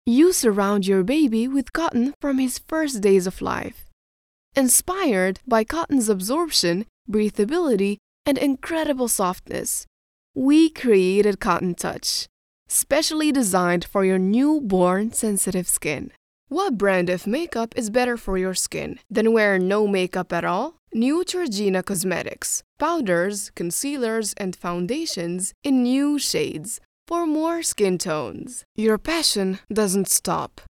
You surround your baby with cotton from his first days of life. Inspired by cotton's absorption, breathability, and incredible softness, we created Cotton Touch, specially designed for your newborn sensitive skin. What brand of makeup is better for your skin than wear no makeup at all? Neutrogena Cosmetics, powders, concealers, and foundations in new shades for more skin tones. Your passion doesn't stop.